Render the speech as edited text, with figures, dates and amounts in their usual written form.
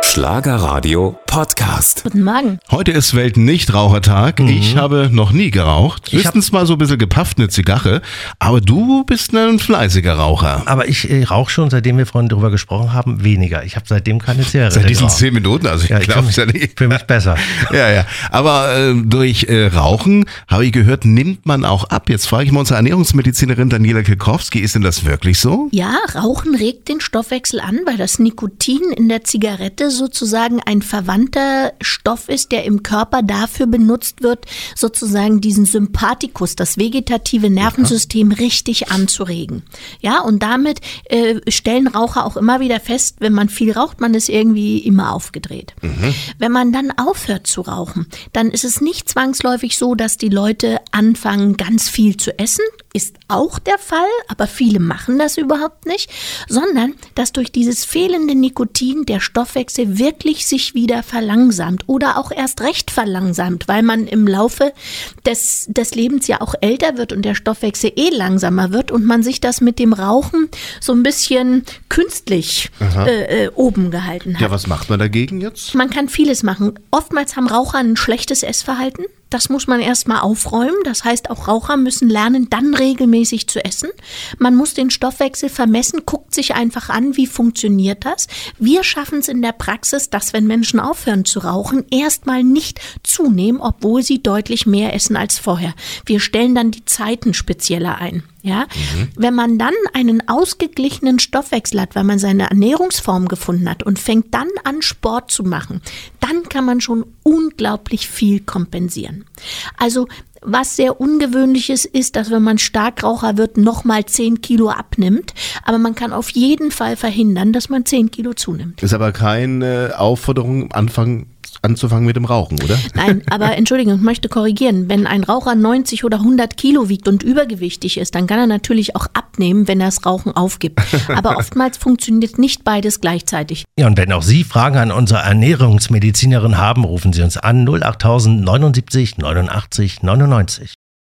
Schlagerradio Podcast. Guten Morgen. Heute ist Weltnichtrauchertag. Ich habe noch nie geraucht. Höchstens mal so ein bisschen gepafft, eine Zigarre. Aber du bist ein fleißiger Raucher. Aber ich rauche schon, seitdem wir vorhin darüber gesprochen haben, weniger. Ich habe seitdem keine Zigarette Seit diesen geraucht. 10 Minuten, also ich glaube es ja nicht. Für mich besser. Ja. Aber durch Rauchen, habe ich gehört, nimmt man auch ab. Jetzt frage ich mal unsere Ernährungsmedizinerin Daniela Kilkowski, ist denn das wirklich so? Ja, Rauchen regt den Stoffwechsel an, weil das Nikotin in der Zigarette sozusagen ein verwandter Stoff ist, der im Körper dafür benutzt wird, sozusagen diesen Sympathikus, das vegetative Nervensystem richtig anzuregen. Ja, und damit stellen Raucher auch immer wieder fest, wenn man viel raucht, man ist irgendwie immer aufgedreht. Wenn man dann aufhört zu rauchen, dann ist es nicht zwangsläufig so, dass die Leute anfangen, ganz viel zu essen. Ist auch der Fall, aber viele machen das überhaupt nicht, sondern dass durch dieses fehlende Nikotin der Stoffwechsel wirklich sich wieder verlangsamt oder auch erst recht verlangsamt, weil man im Laufe des Lebens ja auch älter wird und der Stoffwechsel langsamer wird und man sich das mit dem Rauchen so ein bisschen künstlich oben gehalten hat. Ja, was macht man dagegen jetzt? Man kann vieles machen. Oftmals haben Raucher ein schlechtes Essverhalten. Das muss man erstmal aufräumen. Das heißt, auch Raucher müssen lernen, dann regelmäßig zu essen. Man muss den Stoffwechsel vermessen, guckt sich einfach an, wie funktioniert das. Wir schaffen es in der Praxis, dass, wenn Menschen aufhören zu rauchen, erstmal nicht zunehmen, obwohl sie deutlich mehr essen als vorher. Wir stellen dann die Zeiten spezieller ein. Ja, wenn man dann einen ausgeglichenen Stoffwechsel hat, weil man seine Ernährungsform gefunden hat und fängt dann an, Sport zu machen, dann kann man schon unglaublich viel kompensieren. Also was sehr ungewöhnlich ist, dass wenn man Starkraucher wird, nochmal 10 Kilo abnimmt. Aber man kann auf jeden Fall verhindern, dass man 10 Kilo zunimmt. Ist aber keine Aufforderung, anzufangen mit dem Rauchen, oder? Nein, aber Entschuldigung, ich möchte korrigieren. Wenn ein Raucher 90 oder 100 Kilo wiegt und übergewichtig ist, dann kann er natürlich auch abnehmen, wenn er das Rauchen aufgibt. Aber oftmals funktioniert nicht beides gleichzeitig. Ja, und wenn auch Sie Fragen an unsere Ernährungsmedizinerin haben, rufen Sie uns an 08000 79 89 99.